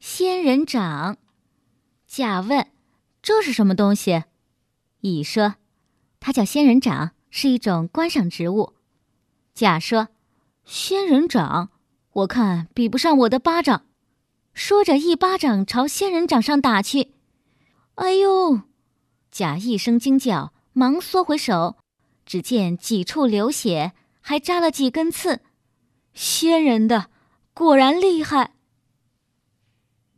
仙人掌。甲问：这是什么东西？乙说：它叫仙人掌，是一种观赏植物。甲说：仙人掌，我看比不上我的巴掌。说着一巴掌朝仙人掌上打去。哎呦！甲一声惊叫，忙缩回手，只见几处流血，还扎了几根刺。仙人的，果然厉害。